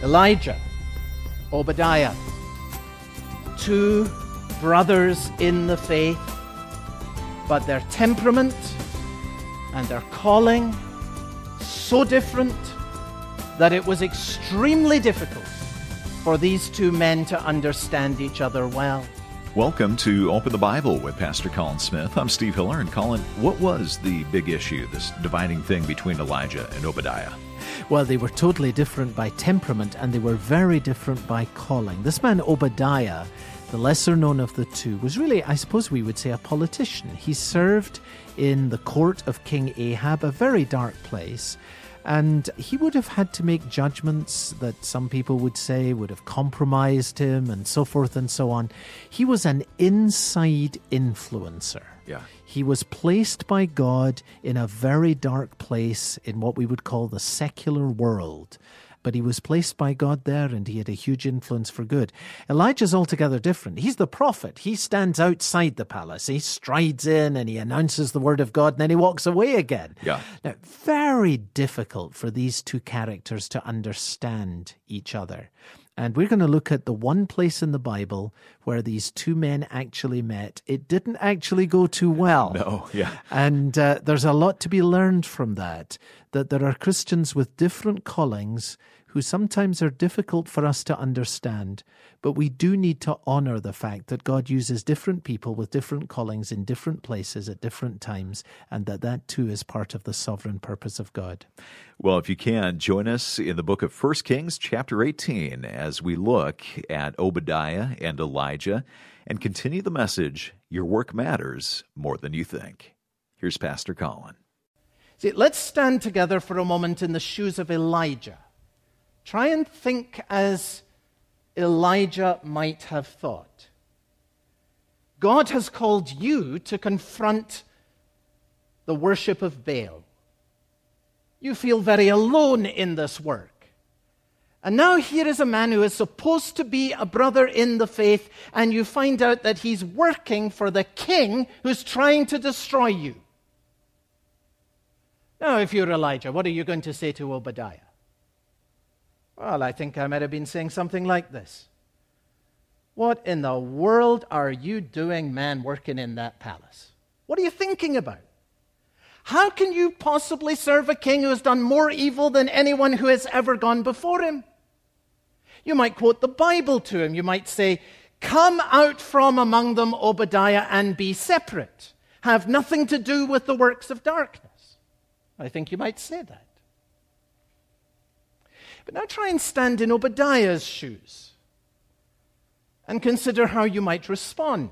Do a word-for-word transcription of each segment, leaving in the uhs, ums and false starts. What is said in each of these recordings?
Elijah, Obadiah, two brothers in the faith, but their temperament and their calling so different that it was extremely difficult for these two men to understand each other well. Welcome to Open the Bible with Pastor Colin Smith. I'm Steve Hiller. And Colin, what was the big issue, this dividing thing between Elijah and Obadiah? Well, they were totally different by temperament, and they were very different by calling. This man, Obadiah, the lesser known of the two, was really, I suppose we would say, a politician. He served in the court of King Ahab, a very dark place. And he would have had to make judgments that some people would say would have compromised him and so forth and so on. He was an inside influencer. Yeah. He was placed by God in a very dark place in what we would call the secular world. But he was placed by God there, and he had a huge influence for good. Elijah's altogether different. He's the prophet. He stands outside the palace. He strides in and he announces the word of God, and then he walks away again. Yeah. Now, very difficult for these two characters to understand each other. And we're going to look at the one place in the Bible where these two men actually met. It didn't actually go too well. No, yeah. And uh, there's a lot to be learned from that, that there are Christians with different callings who sometimes are difficult for us to understand, but we do need to honor the fact that God uses different people with different callings in different places at different times, and that that too is part of the sovereign purpose of God. Well, if you can, join us in the book of First Kings, chapter eighteen, as we look at Obadiah and Elijah and continue the message, your work matters more than you think. Here's Pastor Colin. See, let's stand together for a moment in the shoes of Elijah. Try and think as Elijah might have thought. God has called you to confront the worship of Baal. You feel very alone in this work. And now here is a man who is supposed to be a brother in the faith, and you find out that he's working for the king who's trying to destroy you. Now, if you're Elijah, what are you going to say to Obadiah? Well, I think I might have been saying something like this. What in the world are you doing, man, working in that palace? What are you thinking about? How can you possibly serve a king who has done more evil than anyone who has ever gone before him? You might quote the Bible to him. You might say, "Come out from among them, Obadiah, and be separate. Have nothing to do with the works of darkness." I think you might say that. But now try and stand in Obadiah's shoes and consider how you might respond.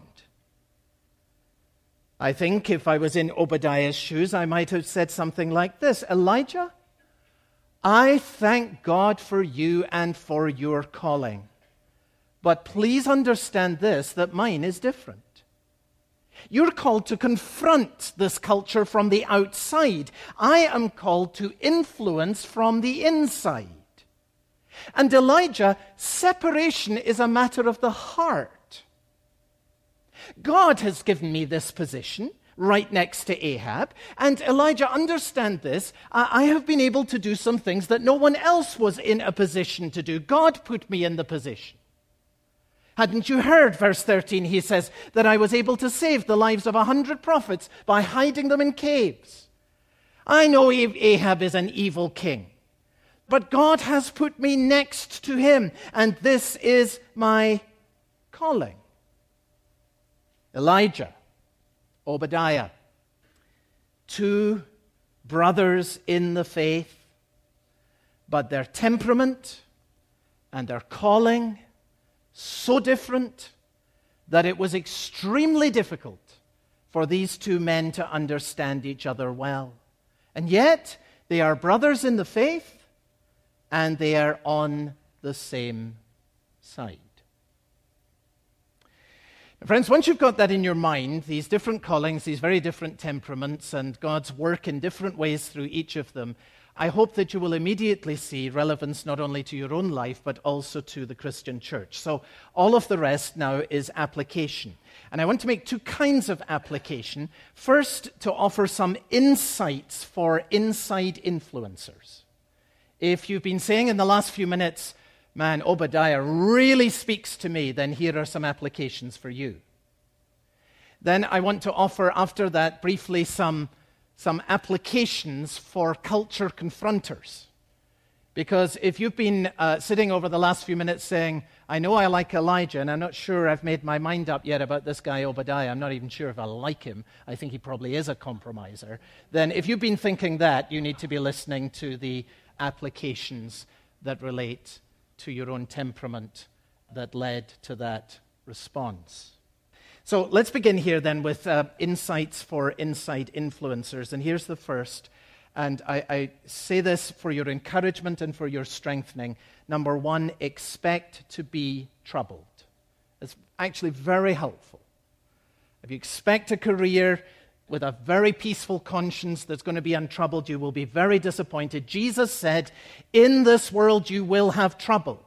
I think if I was in Obadiah's shoes, I might have said something like this: Elijah, I thank God for you and for your calling. But please understand this, that mine is different. You're called to confront this culture from the outside. I am called to influence from the inside. And Elijah, separation is a matter of the heart. God has given me this position right next to Ahab, and Elijah, understand this, I have been able to do some things that no one else was in a position to do. God put me in the position. Hadn't you heard, verse thirteen, he says, that I was able to save the lives of a hundred prophets by hiding them in caves. I know Ahab is an evil king, but God has put me next to him, and this is my calling. Elijah, Obadiah, two brothers in the faith, but their temperament and their calling so different that it was extremely difficult for these two men to understand each other well. And yet, they are brothers in the faith, and they are on the same side. Now, friends, once you've got that in your mind, these different callings, these very different temperaments, and God's work in different ways through each of them, I hope that you will immediately see relevance not only to your own life, but also to the Christian church. So all of the rest now is application. And I want to make two kinds of application. First, to offer some insights for inside influencers. If you've been saying in the last few minutes, man, Obadiah really speaks to me, then here are some applications for you. Then I want to offer, after that, briefly some, some applications for culture confronters. Because if you've been uh, sitting over the last few minutes saying, I know I like Elijah, and I'm not sure I've made my mind up yet about this guy Obadiah, I'm not even sure if I like him, I think he probably is a compromiser, then if you've been thinking that, you need to be listening to the applications that relate to your own temperament that led to that response. So let's begin here then with uh, insights for insight influencers. And here's the first. And I, I say this for your encouragement and for your strengthening. Number one, expect to be troubled. It's actually very helpful. If you expect a career with a very peaceful conscience that's going to be untroubled, you will be very disappointed. Jesus said, in this world you will have trouble.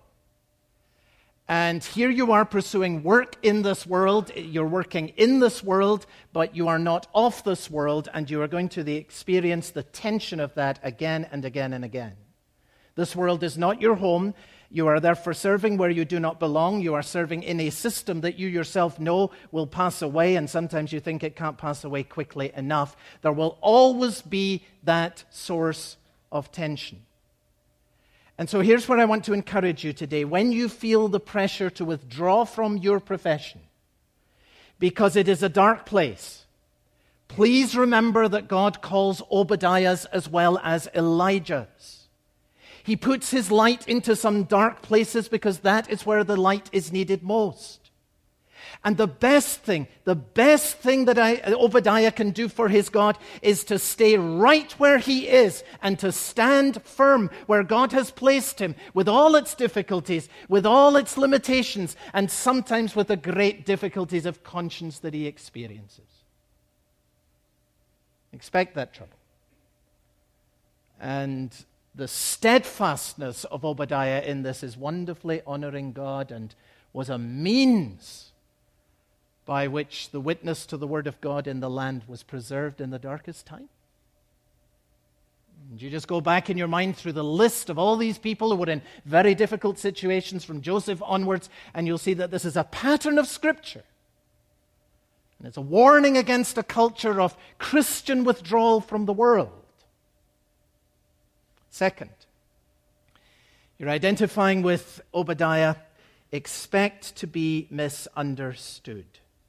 And here you are pursuing work in this world. You're working in this world, but you are not of this world, and you are going to the experience the tension of that again and again and again. This world is not your home. You are therefore serving where you do not belong. You are serving in a system that you yourself know will pass away, and sometimes you think it can't pass away quickly enough. There will always be that source of tension. And so here's what I want to encourage you today. When you feel the pressure to withdraw from your profession, because it is a dark place, please remember that God calls Obadiah's as well as Elijah's. He puts his light into some dark places because that is where the light is needed most. And the best thing, the best thing that I, Obadiah can do for his God is to stay right where he is and to stand firm where God has placed him with all its difficulties, with all its limitations, and sometimes with the great difficulties of conscience that he experiences. Expect that trouble. And the steadfastness of Obadiah in this is wonderfully honoring God and was a means by which the witness to the word of God in the land was preserved in the darkest time. And you just go back in your mind through the list of all these people who were in very difficult situations from Joseph onwards, and you'll see that this is a pattern of Scripture. And it's a warning against a culture of Christian withdrawal from the world. Second, you're identifying with Obadiah, expect to be misunderstood.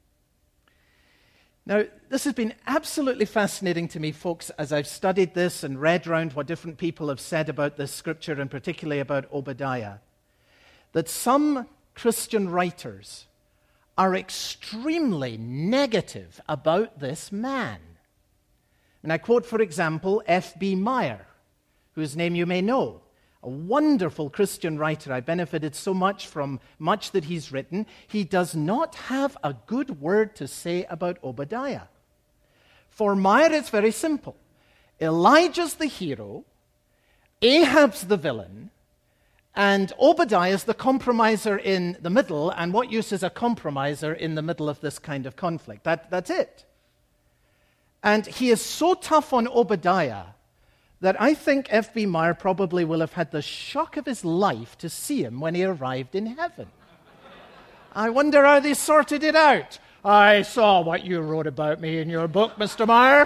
Now, this has been absolutely fascinating to me, folks, as I've studied this and read around what different people have said about this scripture, and particularly about Obadiah, that some Christian writers are extremely negative about this man. And I quote, for example, F B Meyer, whose name you may know. A wonderful Christian writer. I benefited so much from much that he's written. He does not have a good word to say about Obadiah. For Meyer, it's very simple. Elijah's the hero, Ahab's the villain, and Obadiah's the compromiser in the middle, and what use is a compromiser in the middle of this kind of conflict? That, that's it. And he is so tough on Obadiah that I think F B Meyer probably will have had the shock of his life to see him when he arrived in heaven. I wonder how they sorted it out. I saw what you wrote about me in your book, Mister Meyer.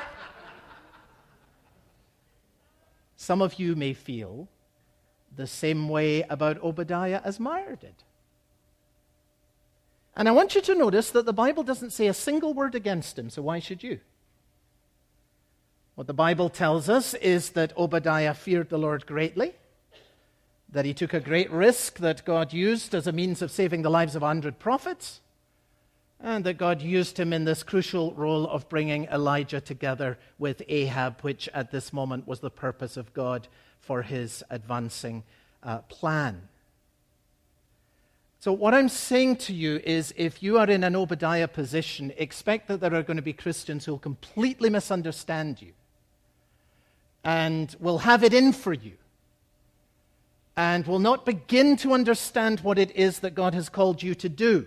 Some of you may feel the same way about Obadiah as Meyer did. And I want you to notice that the Bible doesn't say a single word against him, so why should you? What the Bible tells us is that Obadiah feared the Lord greatly, that he took a great risk that God used as a means of saving the lives of a hundred prophets, and that God used him in this crucial role of bringing Elijah together with Ahab, which at this moment was the purpose of God for his advancing uh, plan. So what I'm saying to you is, if you are in an Obadiah position, expect that there are going to be Christians who will completely misunderstand you and will have it in for you and will not begin to understand what it is that God has called you to do.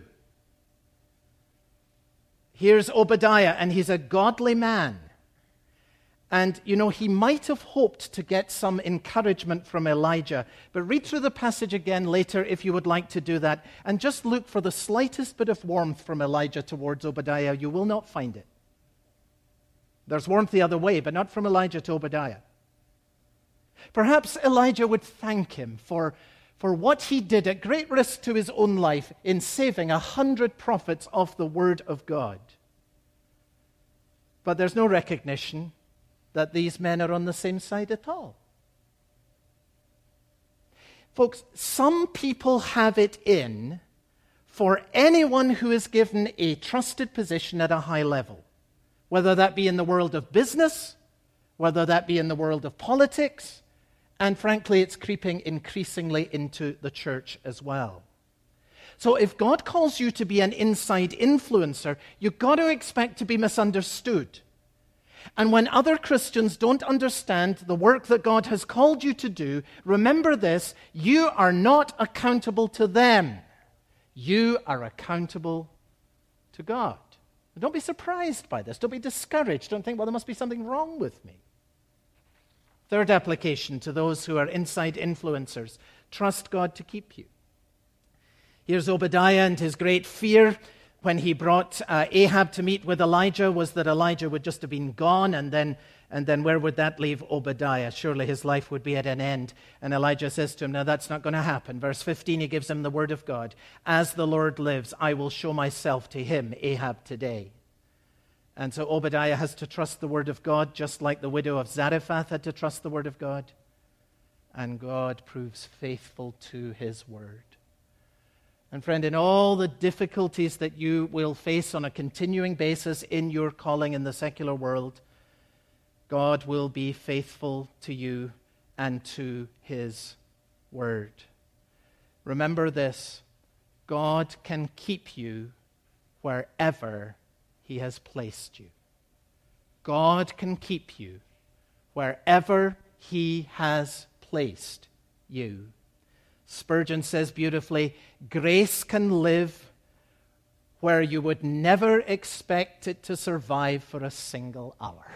Here's Obadiah, and he's a godly man. And, you know, he might have hoped to get some encouragement from Elijah. But read through the passage again later if you would like to do that. And just look for the slightest bit of warmth from Elijah towards Obadiah. You will not find it. There's warmth the other way, but not from Elijah to Obadiah. Perhaps Elijah would thank him for, for what he did at great risk to his own life in saving a hundred prophets of the word of God. But there's no recognition that these men are on the same side at all. Folks, some people have it in for anyone who is given a trusted position at a high level, whether that be in the world of business, whether that be in the world of politics, and frankly, it's creeping increasingly into the church as well. So if God calls you to be an inside influencer, you've got to expect to be misunderstood. And when other Christians don't understand the work that God has called you to do, remember this: you are not accountable to them. You are accountable to God. Don't be surprised by this. Don't be discouraged. Don't think, well, there must be something wrong with me. Third application to those who are inside influencers: trust God to keep you. Here's Obadiah, and his great fear when he brought uh, Ahab to meet with Elijah was that Elijah would just have been gone, and then and then where would that leave Obadiah? Surely his life would be at an end. And Elijah says to him, no, that's not going to happen. Verse fifteen, he gives him the word of God. As the Lord lives, I will show myself to him, Ahab, today. And so Obadiah has to trust the word of God, just like the widow of Zarephath had to trust the word of God. And God proves faithful to his word. And friend, in all the difficulties that you will face on a continuing basis in your calling in the secular world, God will be faithful to you and to his word. Remember this: God can keep you wherever he has placed you. God can keep you wherever he has placed you. Spurgeon says beautifully, grace can live where you would never expect it to survive for a single hour.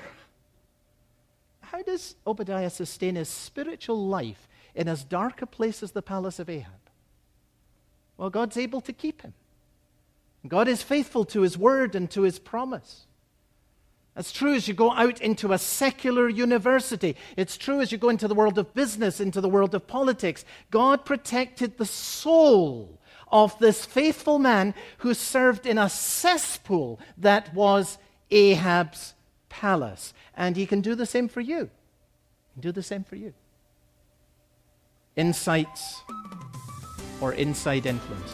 How does Obadiah sustain his spiritual life in as dark a place as the palace of Ahab? Well, God's able to keep him. God is faithful to his word and to his promise. It's true as you go out into a secular university. It's true as you go into the world of business, into the world of politics. God protected the soul of this faithful man who served in a cesspool that was Ahab's palace. And he can do the same for you. He can do the same for you. Insights or inside influencers.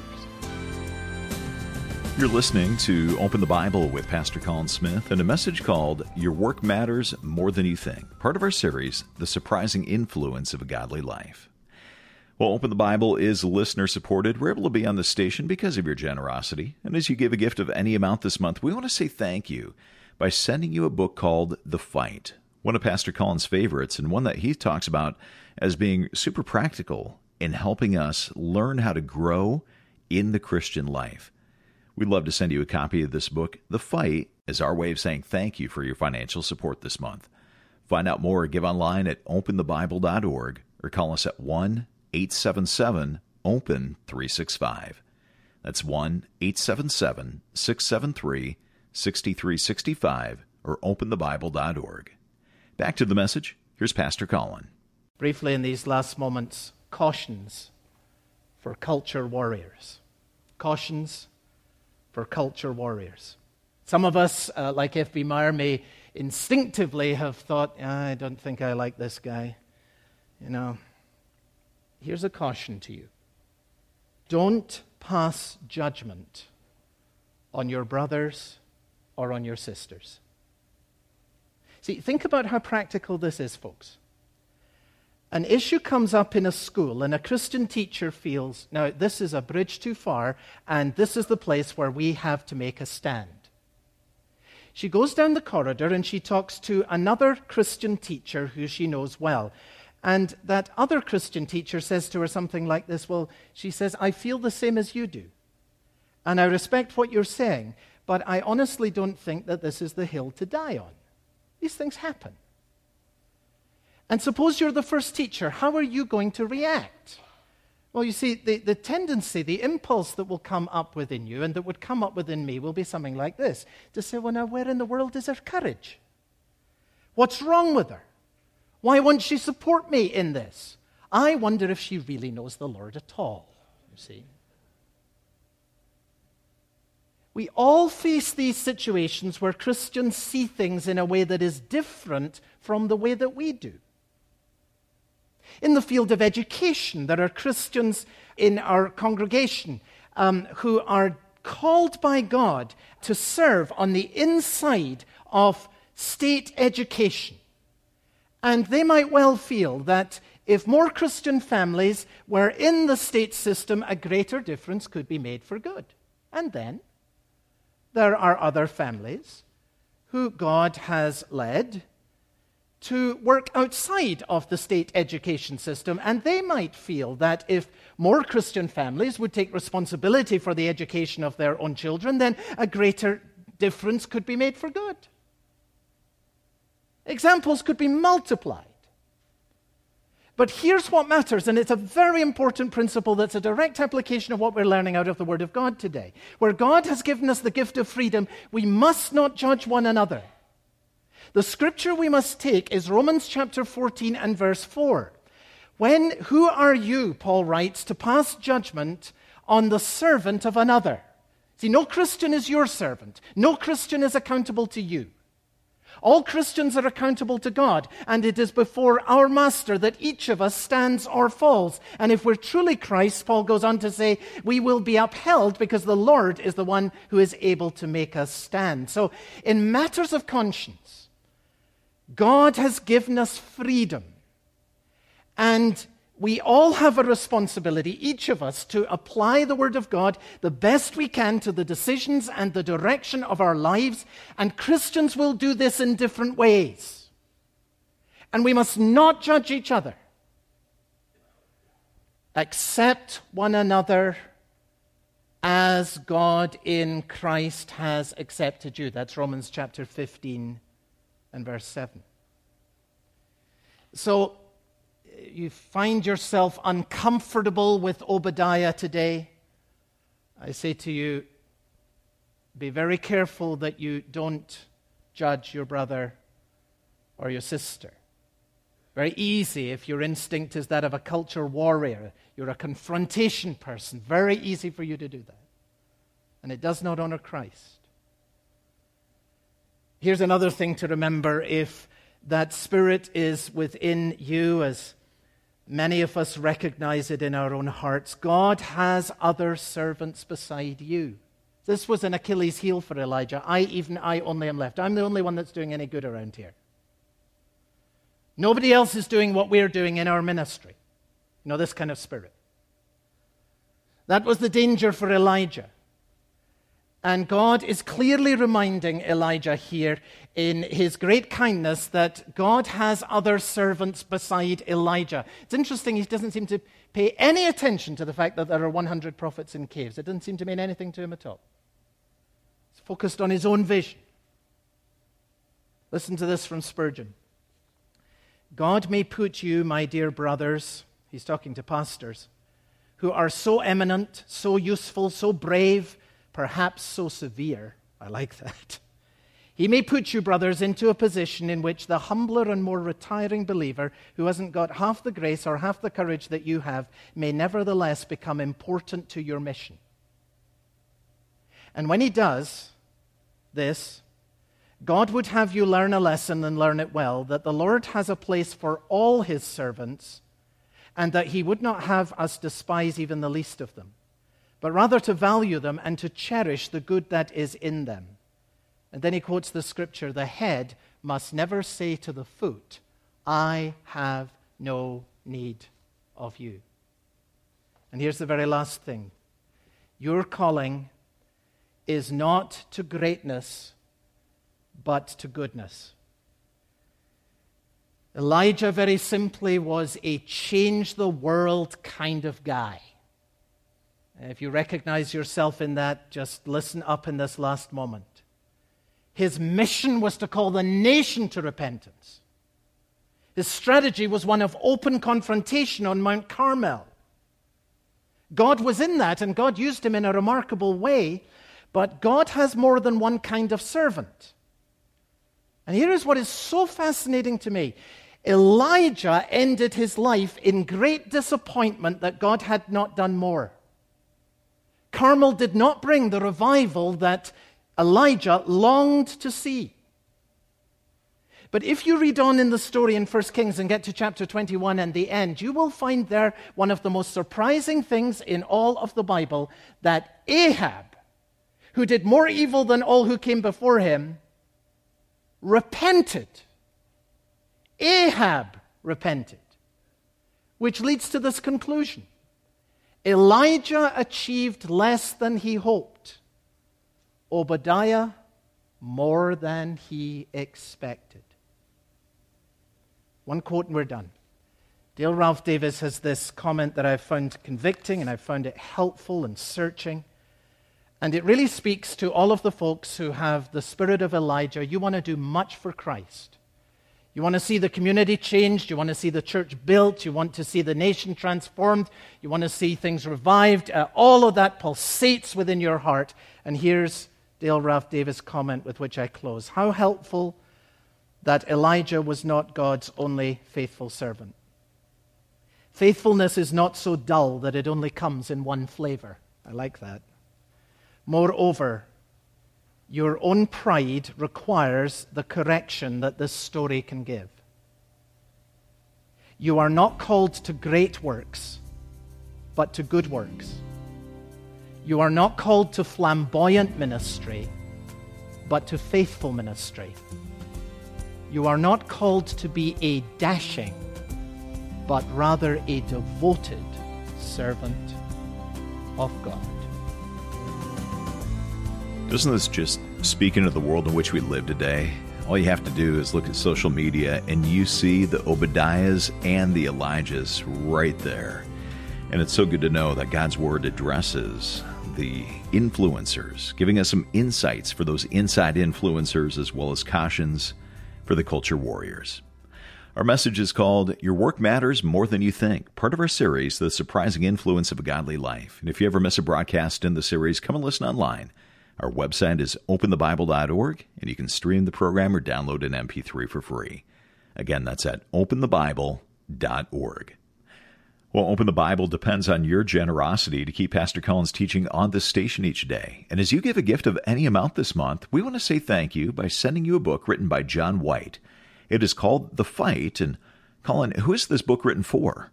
You're listening to Open the Bible with Pastor Colin Smith and a message called Your Work Matters More Than You Think, part of our series, The Surprising Influence of a Godly Life. Well, Open the Bible is listener-supported. We're able to be on the station because of your generosity. And as you give a gift of any amount this month, we want to say thank you by sending you a book called The Fight, one of Pastor Colin's favorites and one that he talks about as being super practical in helping us learn how to grow in the Christian life. We'd love to send you a copy of this book. The Fight is our way of saying thank you for your financial support this month. Find out more or give online at open the bible dot org or call us at one eight seven seven open three six five. That's one eight seven seven six seven three six three six five or open the bible dot org. Back to the message. Here's Pastor Colin. Briefly in these last moments, cautions for culture warriors. Cautions for culture warriors. Some of us, uh, like F B Meyer, may instinctively have thought, I don't think I like this guy. You know, here's a caution to you. Don't pass judgment on your brothers or on your sisters. See, think about how practical this is, folks. An issue comes up in a school, and a Christian teacher feels, now, this is a bridge too far, and this is the place where we have to make a stand. She goes down the corridor, and she talks to another Christian teacher who she knows well. And that other Christian teacher says to her something like this, well, she says, I feel the same as you do. And I respect what you're saying, but I honestly don't think that this is the hill to die on. These things happen. And suppose you're the first teacher, how are you going to react? Well, you see, the, the tendency, the impulse that will come up within you and that would come up within me will be something like this. To say, well, now, where in the world is her courage? What's wrong with her? Why won't she support me in this? I wonder if she really knows the Lord at all, you see. We all face these situations where Christians see things in a way that is different from the way that we do. In the field of education, there are Christians in our congregation um, who are called by God to serve on the inside of state education. And they might well feel that if more Christian families were in the state system, a greater difference could be made for good. And then there are other families who God has led to work outside of the state education system, and they might feel that if more Christian families would take responsibility for the education of their own children, then a greater difference could be made for good. Examples could be multiplied. But here's what matters, and it's a very important principle that's a direct application of what we're learning out of the Word of God today. Where God has given us the gift of freedom, we must not judge one another. The scripture we must take is Romans chapter fourteen and verse four. When, who are you, Paul writes, to pass judgment on the servant of another? See, no Christian is your servant. No Christian is accountable to you. All Christians are accountable to God, and it is before our Master that each of us stands or falls. And if we're truly Christ, Paul goes on to say, we will be upheld because the Lord is the one who is able to make us stand. So, in matters of conscience, God has given us freedom, and we all have a responsibility, each of us, to apply the Word of God the best we can to the decisions and the direction of our lives, and Christians will do this in different ways. And we must not judge each other. Accept one another as God in Christ has accepted you. That's Romans chapter fifteen and verse seven. So, you find yourself uncomfortable with Obadiah today. I say to you, be very careful that you don't judge your brother or your sister. Very easy if your instinct is that of a culture warrior. You're a confrontation person. Very easy for you to do that. And it does not honor Christ. Here's another thing to remember. If that spirit is within you, as many of us recognize it in our own hearts, God has other servants beside you. This was an Achilles heel for Elijah. I, even I, only am left. I'm the only one that's doing any good around here. Nobody else is doing what we're doing in our ministry. You know, this kind of spirit. That was the danger for Elijah. And God is clearly reminding Elijah here in his great kindness that God has other servants beside Elijah. It's interesting, he doesn't seem to pay any attention to the fact that there are one hundred prophets in caves. It doesn't seem to mean anything to him at all. He's focused on his own vision. Listen to this from Spurgeon. God may put you, my dear brothers, he's talking to pastors, who are so eminent, so useful, so brave, perhaps so severe. I like that. He may put you, brothers, into a position in which the humbler and more retiring believer who hasn't got half the grace or half the courage that you have may nevertheless become important to your mission. And when he does this, God would have you learn a lesson and learn it well, that the Lord has a place for all his servants, and that he would not have us despise even the least of them, but rather to value them and to cherish the good that is in them. And then he quotes the scripture, the head must never say to the foot, I have no need of you. And here's the very last thing. Your calling is not to greatness, but to goodness. Elijah, very simply, was a change-the-world kind of guy. If you recognize yourself in that, just listen up in this last moment. His mission was to call the nation to repentance. His strategy was one of open confrontation on Mount Carmel. God was in that, and God used him in a remarkable way, but God has more than one kind of servant. And here is what is so fascinating to me. Elijah ended his life in great disappointment that God had not done more. Carmel did not bring the revival that Elijah longed to see. But if you read on in the story in First Kings and get to chapter twenty-one and the end, you will find there one of the most surprising things in all of the Bible, that Ahab, who did more evil than all who came before him, repented. Ahab repented. Which leads to this conclusion. Elijah achieved less than he hoped. Obadiah more than he expected. One quote and we're done. Dale Ralph Davis has this comment that I've found convicting, and I've found it helpful and searching. And it really speaks to all of the folks who have the spirit of Elijah. You want to do much for Christ. You want to see the community changed. You want to see the church built. You want to see the nation transformed. You want to see things revived. Uh, all of that pulsates within your heart. And here's Dale Ralph Davis' comment with which I close. How helpful that Elijah was not God's only faithful servant. Faithfulness is not so dull that it only comes in one flavor. I like that. Moreover, your own pride requires the correction that this story can give. You are not called to great works, but to good works. You are not called to flamboyant ministry, but to faithful ministry. You are not called to be a dashing, but rather a devoted servant of God. Doesn't this just speak into the world in which we live today? All you have to do is look at social media and you see the Obadiahs and the Elijahs right there. And it's so good to know that God's Word addresses the influencers, giving us some insights for those inside influencers as well as cautions for the culture warriors. Our message is called Your Work Matters More Than You Think, part of our series, The Surprising Influence of a Godly Life. And if you ever miss a broadcast in the series, come and listen online. Our website is open the bible dot org, and you can stream the program or download an M P three for free. Again, that's at open the bible dot org. Well, Open the Bible depends on your generosity to keep Pastor Collins teaching on this station each day. And as you give a gift of any amount this month, we want to say thank you by sending you a book written by John White. It is called The Fight. And Colin, who is this book written for?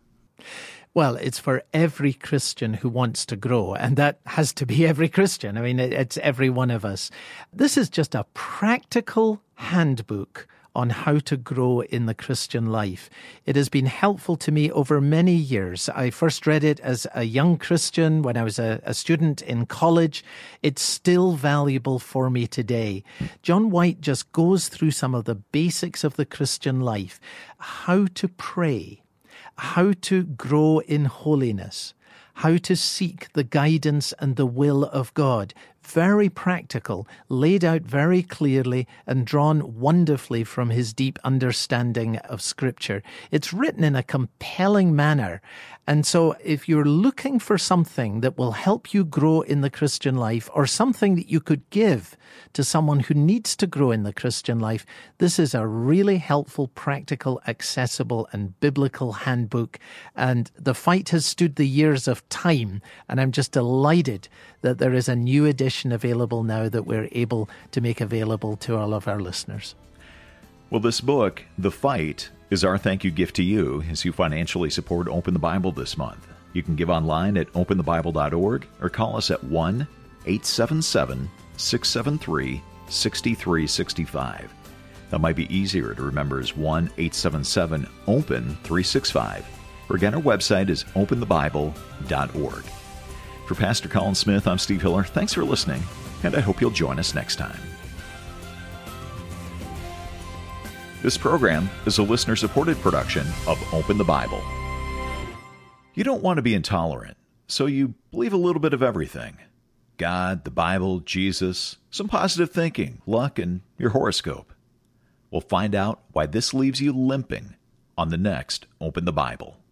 Well, it's for every Christian who wants to grow, and that has to be every Christian. I mean, it's every one of us. This is just a practical handbook on how to grow in the Christian life. It has been helpful to me over many years. I first read it as a young Christian when I was a, a student in college. It's still valuable for me today. John White just goes through some of the basics of the Christian life, how to pray, how to grow in holiness, how to seek the guidance and the will of God. Very practical, laid out very clearly and drawn wonderfully from his deep understanding of Scripture. It's written in a compelling manner. And so if you're looking for something that will help you grow in the Christian life, or something that you could give to someone who needs to grow in the Christian life, this is a really helpful, practical, accessible, and biblical handbook. And The Fight has stood the years of time, and I'm just delighted that there is a new edition available now that we're able to make available to all of our listeners. Well, this book, The Fight, is our thank you gift to you as you financially support Open the Bible this month. You can give online at open the bible dot org or call us at one eight seven seven, six seven three, six three six five. That might be easier to remember as one eight seven seven, open three six five. Or again, our website is open the bible dot org. For Pastor Colin Smith, I'm Steve Hiller. Thanks for listening, and I hope you'll join us next time. This program is a listener-supported production of Open the Bible. You don't want to be intolerant, so you believe a little bit of everything. God, the Bible, Jesus, some positive thinking, luck, and your horoscope. We'll find out why this leaves you limping on the next Open the Bible.